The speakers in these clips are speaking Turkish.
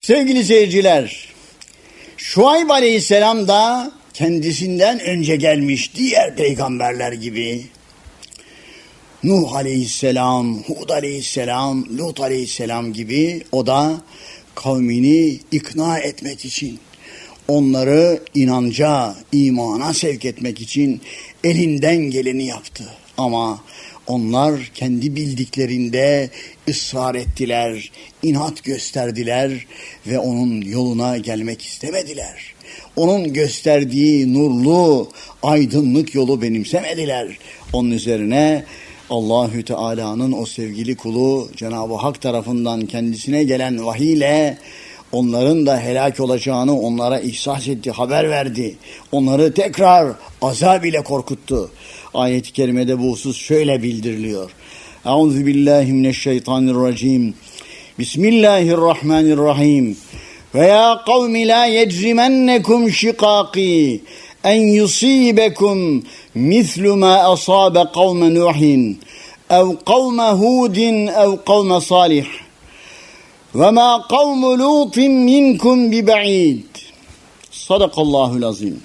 Sevgili seyirciler, Şuayb Aleyhisselam da kendisinden önce gelmiş diğer peygamberler gibi, Nuh Aleyhisselam, Hud Aleyhisselam, Lut Aleyhisselam gibi o da kavmini ikna etmek için, onları inanca, imana sevk etmek için elinden geleni yaptı. Ama onlar kendi bildiklerinde ısrar ettiler, inat gösterdiler ve onun yoluna gelmek istemediler. Onun gösterdiği nurlu, aydınlık yolu benimsemediler. Onun üzerine Allahü Teala'nın o sevgili kulu Cenab-ı Hak tarafından kendisine gelen vahiyle onların da helak olacağını onlara ihsas etti, haber verdi. Onları tekrar azab ile korkuttu. Ayet-i kerimede bu husus şöyle bildiriliyor. Euzubillahimineşşeytanirracim. Bismillahirrahmanirrahim. Ve ya kavmi la yecrimennekum şikaki en yusibekum mislu ma asabe kavme Nuhin ev kavme Hudin ev kavme Salih ve ma kavmu Lutin minkum biba'id. Sadakallahul azim.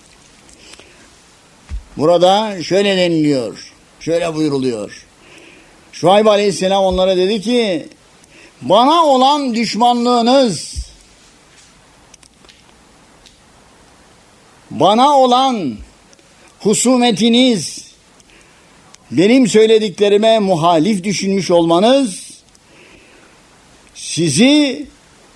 Burada şöyle deniliyor, şöyle buyuruluyor. Şuayb Aleyhisselam onlara dedi ki, bana olan düşmanlığınız, bana olan husumetiniz, benim söylediklerime muhalif düşünmüş olmanız, sizi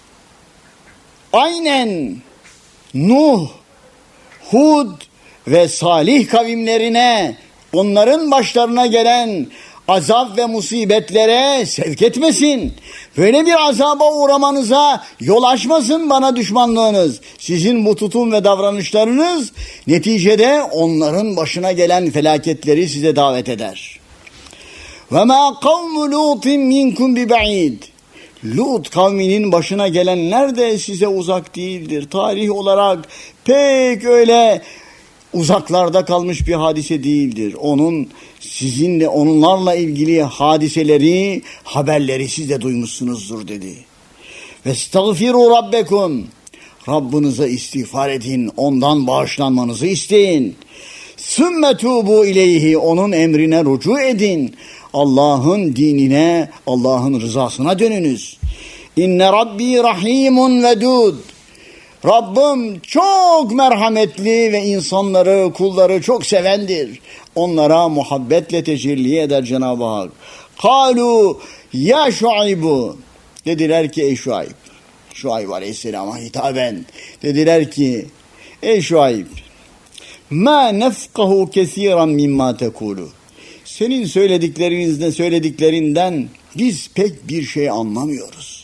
aynen Nuh, Hud ve Salih kavimlerine, onların başlarına gelen azap ve musibetlere sevk etmesin. Böyle bir azaba uğramanıza yol açmasın bana düşmanlığınız. Sizin bu tutum ve davranışlarınız neticede onların başına gelen felaketleri size davet eder. Ve ma kavmu Lutin minkum biba'id. Lut kavminin başına gelenler de size uzak değildir. Tarih olarak pek öyle uzaklarda kalmış bir hadise değildir. Onun sizinle, onlarla ilgili hadiseleri, haberleri siz de duymuşsunuzdur dedi. Vestagfiru rabbekum. Rabbinize istiğfar edin, ondan bağışlanmanızı isteyin. Sümme tubu ileyhi, onun emrine rücu edin. Allah'ın dinine, Allah'ın rızasına dönünüz. İnne rabbi rahimun vedud. Rabbim çok merhametli ve insanları, kulları çok sevendir. Onlara muhabbetle tecelli eder Cenab-ı Hak. Kalu ya Şuaybu. Dediler ki ey Şuayb. Şuayb Aleyhisselam'a hitaben. Dediler ki ey Şuayb. Ma nefkahu kesiran mimma tekulu. Senin söylediklerinden biz pek bir şey anlamıyoruz.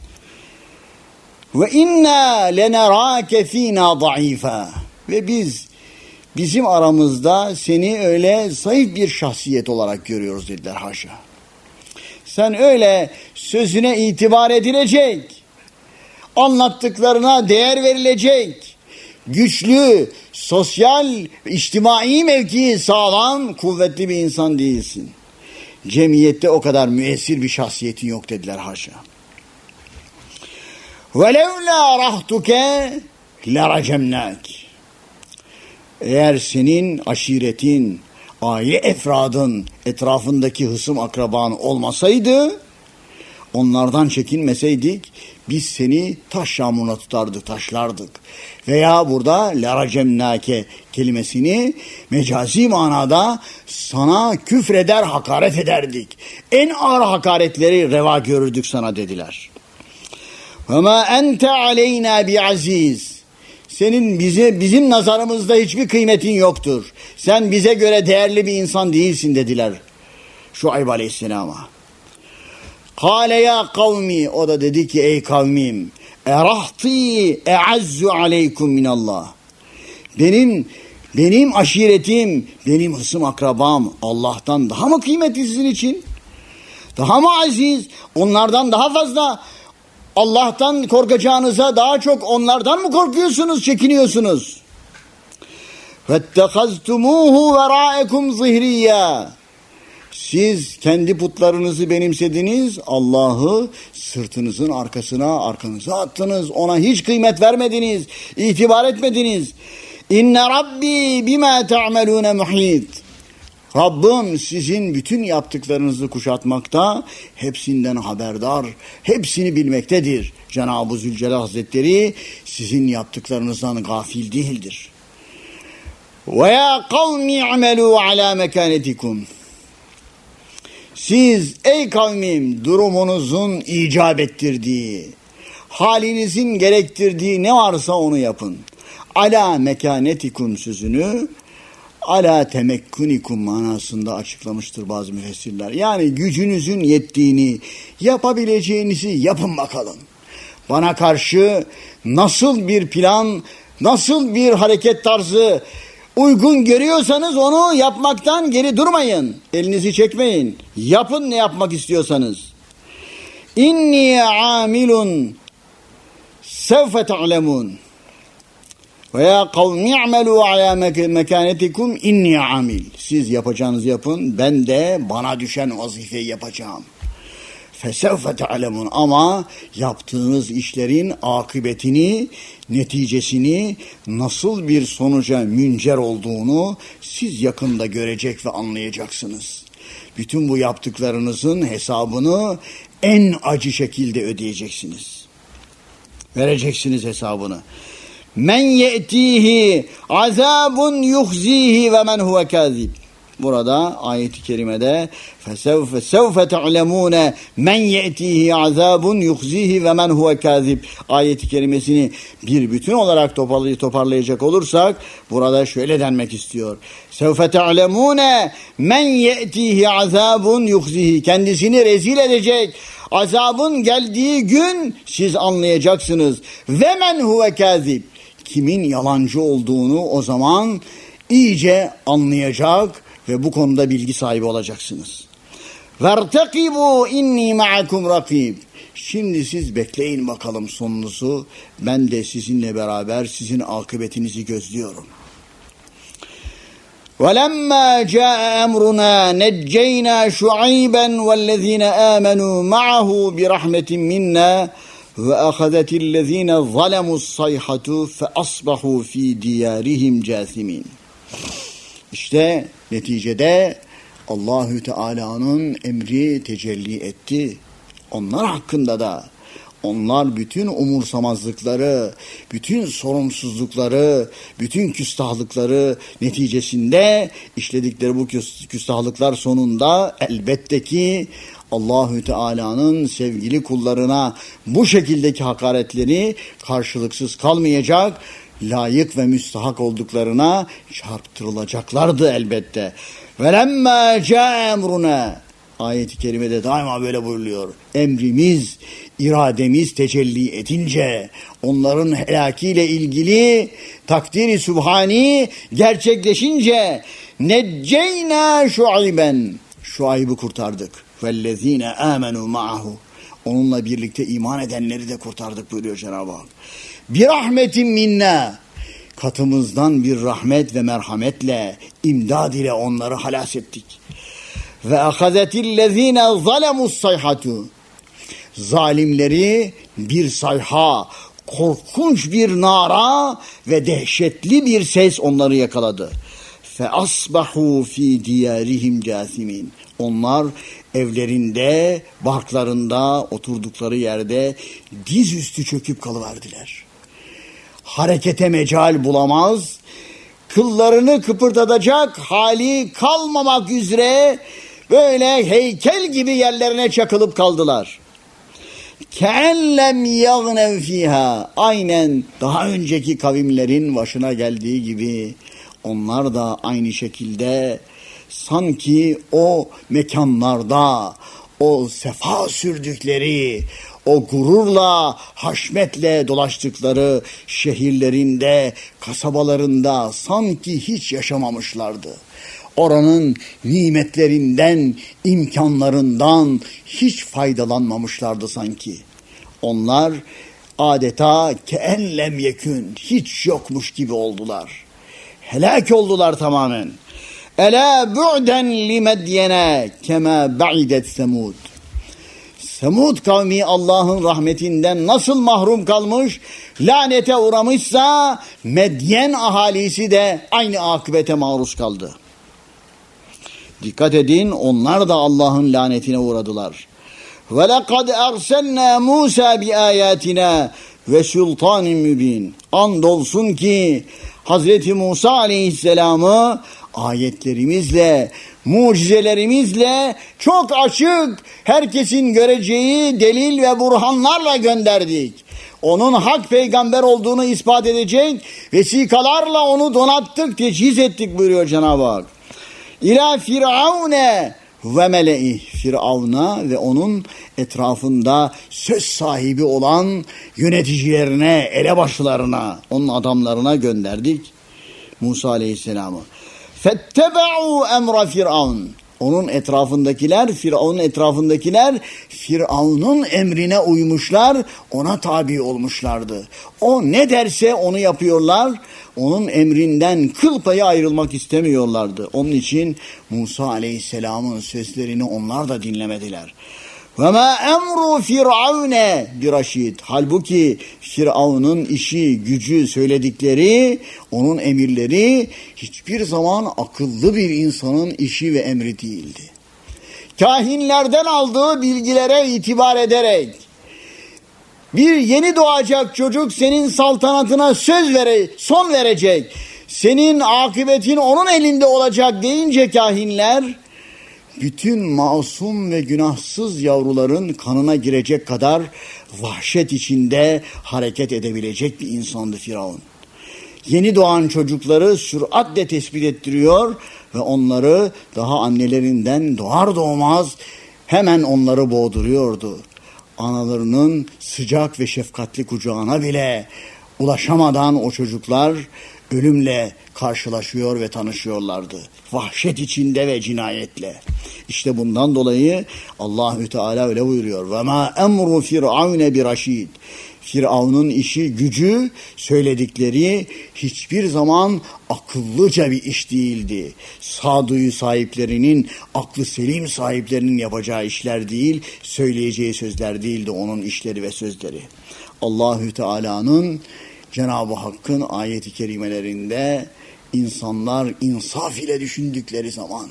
Ve inna lenerake fina zayıfa. Ve bizim aramızda seni öyle zayıf bir şahsiyet olarak görüyoruz dediler, haşa. Sen öyle sözüne itibar edilecek, anlattıklarına değer verilecek, güçlü, sosyal, içtimai mevkii sağlam, kuvvetli bir insan değilsin. Cemiyette o kadar müessir bir şahsiyetin yok dediler, haşa. وَلَوْلَا رَحْتُكَ لَرَجَمْنَاكِ. Eğer senin aşiretin, aile efradın, etrafındaki hısım akraban olmasaydı, onlardan çekinmeseydik, biz seni taş yağmuruna tutardık, taşlardık. Veya burada لَرَجَمْنَاكَ kelimesini mecazi manada sana küfreder, hakaret ederdik. En ağır hakaretleri reva görürdük sana dediler. وَمَا اَنْتَ عَلَيْنَا بِعَز۪يزٍ. Senin bizim nazarımızda hiçbir kıymetin yoktur. Sen bize göre değerli bir insan değilsin dediler Şuayb Aleyhisselam'a. قَالَ يَا قَوْمِ. O da dedi ki ey kavmim. اَرَحْتِي اَعَزُّ عَلَيْكُمْ مِنَ اللّٰهِ. Benim aşiretim, benim hısım akrabam Allah'tan daha mı kıymetli sizin için? Daha mı aziz? Onlardan daha fazla Allah'tan korkacağınıza daha çok onlardan mı korkuyorsunuz, çekiniyorsunuz? وَاتَّخَذْتُمُوهُ وَرَاءَكُمْ ظِهْرِيًّا. Siz kendi putlarınızı benimsediniz, Allah'ı sırtınızın arkasına, arkanıza attınız. Ona hiç kıymet vermediniz, itibar etmediniz. İnne Rabbi bima ta'melune muhit. Rabbim sizin bütün yaptıklarınızı kuşatmakta, hepsinden haberdar, hepsini bilmektedir. Cenab-ı Zülcelal Hazretleri sizin yaptıklarınızdan gafil değildir. Ve ya kavmi amelu ala mekanetikum. Siz ey kavmim durumunuzun icap ettirdiği, halinizin gerektirdiği ne varsa onu yapın. Ala mekanetikum sözünü ala temekkunikum manasında açıklamıştır bazı müfessirler. Yani gücünüzün yettiğini, yapabileceğinizi yapın bakalım. Bana karşı nasıl bir plan, nasıl bir hareket tarzı uygun görüyorsanız onu yapmaktan geri durmayın. Elinizi çekmeyin. Yapın ne yapmak istiyorsanız. İnni amilun sevfe ta'lemun. Ve ya kavmi a'melu ala mekanetikum inni amil. Siz yapacağınızı yapın. Ben de bana düşen vazifeyi yapacağım. Fesevfe ta'lemun. Ama yaptığınız işlerin akıbetini, neticesini, nasıl bir sonuca müncer olduğunu siz yakında görecek ve anlayacaksınız. Bütün bu yaptıklarınızın hesabını en acı şekilde ödeyeceksiniz. Vereceksiniz hesabını. Men ye'tihi azabun yuhzihi ve men huve kazib. Burada ayet-i kerimede fesevfe te'lemune men ye'tihi azabun yuhzihi ve men huve kazib ayet-i kerimesini bir bütün olarak toparlayacak olursak burada şöyle denmek istiyor. Sevfe te'lemune men ye'tihi azabun yuhzihi, kendisini rezil edecek azabın geldiği gün siz anlayacaksınız. Ve men huve kazib, kimin yalancı olduğunu o zaman iyice anlayacak ve bu konuda bilgi sahibi olacaksınız. Vertekibu inni ma'akum rakib. Şimdi siz bekleyin bakalım sonunuzu. Ben de sizinle beraber sizin akıbetinizi gözlüyorum. وَلَمَّا جَاءَ أَمْرُنَا نَجَّيْنَا شُعَيْبًا وَالَّذِينَ آمَنُوا مَعَهُ بِرَحْمَةٍ مِنَّا وَأَخَذَتِ الَّذِينَ ظَلَمُوا الصَّيْحَةُ فَأَصْبَحُوا فِي دِيَارِهِمْ جَاثِمِينَ. İşte neticede Allahü Teala'nın emri tecelli etti. Onlar hakkında da onlar bütün umursamazlıkları, bütün sorumsuzlukları, bütün küstahlıkları neticesinde işledikleri bu küstahlıklar sonunda elbette ki Allahü Teala'nın sevgili kullarına bu şekildeki hakaretleri karşılıksız kalmayacak, layık ve müstahak olduklarına çarptırılacaklardı elbette. وَلَمَّا جَاءَ اَمْرُنَا ayet-i kerimede daima böyle buyuruluyor. Emrimiz, irademiz tecelli edince, onların helakiyle ilgili takdiri sübhani gerçekleşince necceyna Şuayben, Şuayb'ı kurtardık. Vellezine amenu ma'ahu, onunla birlikte iman edenleri de kurtardık buyuruyor Cenab-ı Hak. Bir rahmetin minna, katımızdan bir rahmet ve merhametle, imdad ile onları halas ettik. Ve ahazetillezine zalemus sayhatu, zalimleri bir sayha, korkunç bir nara ve dehşetli bir ses onları yakaladı. Fe asbahu fi diyarihim casimin, onlar evlerinde, barklarında, oturdukları yerde dizüstü çöküp kalıverdiler. Harekete mecal bulamaz, kıllarını kıpırdatacak hali kalmamak üzere böyle heykel gibi yerlerine çakılıp kaldılar. Ke'ellem yagnev fiha, aynen daha önceki kavimlerin başına geldiği gibi onlar da aynı şekilde sanki o mekanlarda, o sefa sürdükleri, o gururla, haşmetle dolaştıkları şehirlerinde, kasabalarında sanki hiç yaşamamışlardı. Oranın nimetlerinden, imkanlarından hiç faydalanmamışlardı sanki. Onlar adeta ke'enlem yekün, hiç yokmuş gibi oldular. Helak oldular tamamen. Ela bu'den li Medyene kema ba'idet Semud. Semud kavmi Allah'ın rahmetinden nasıl mahrum kalmış, lanete uğramışsa Medyen ahalisi de aynı akıbete maruz kaldı. Dikkat edin, onlar da Allah'ın lanetine uğradılar. Ve lekad erselna Musa bi ayatina ve sultanin mübin. Andolsun ki Hazreti Musa aleyhisselamı ayetlerimizle, mucizelerimizle çok açık, herkesin göreceği delil ve burhanlarla gönderdik. Onun hak peygamber olduğunu ispat edecek vesikalarla onu donattık, teçhiz ettik buyuruyor Cenab-ı Hak. İlâ firavune ve mele'ih. Firavun'a ve onun etrafında söz sahibi olan yöneticilerine, elebaşlarına, onun adamlarına gönderdik Musa aleyhisselamı. Fettebe'u emra firavun. Onun etrafındakiler, Firavun'un etrafındakiler Firavun'un emrine uymuşlar, ona tabi olmuşlardı. O ne derse onu yapıyorlar, onun emrinden kıl payı ayrılmak istemiyorlardı. Onun için Musa aleyhisselamın sözlerini onlar da dinlemediler. Ve ma emru firavune biraşid. Halbuki Firavun'un işi, gücü, söyledikleri, onun emirleri hiçbir zaman akıllı bir insanın işi ve emri değildi. Kahinlerden aldığı bilgilere itibar ederek bir yeni doğacak çocuk senin saltanatına son verecek, senin akıbetin onun elinde olacak deyince kahinler, bütün masum ve günahsız yavruların kanına girecek kadar vahşet içinde hareket edebilecek bir insandı Firavun. Yeni doğan çocukları süratle tespit ettiriyor ve onları daha annelerinden doğar doğmaz hemen onları boğduruyordu. Analarının sıcak ve şefkatli kucağına bile ulaşamadan o çocuklar ölümle karşılaşıyor ve tanışıyorlardı. Vahşet içinde ve cinayetle. İşte bundan dolayı Allahü Teala öyle buyuruyor. Ve ma emru firavune biraşid. Firavun'un işi, gücü, söyledikleri hiçbir zaman akıllıca bir iş değildi. Sağduyu sahiplerinin, aklı selim sahiplerinin yapacağı işler değil, söyleyeceği sözler değildi onun işleri ve sözleri. Allahü Teala'nın, Cenab-ı Hakk'ın ayet-i kerimelerinde insanlar insaf ile düşündükleri zaman,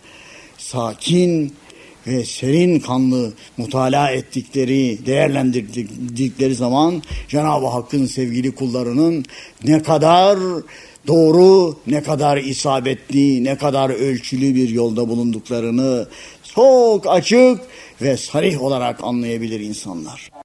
sakin ve serin kanlı mutalaa ettikleri, değerlendirdikleri zaman Cenab-ı Hakk'ın sevgili kullarının ne kadar doğru, ne kadar isabetli, ne kadar ölçülü bir yolda bulunduklarını çok açık ve sarih olarak anlayabilir insanlar.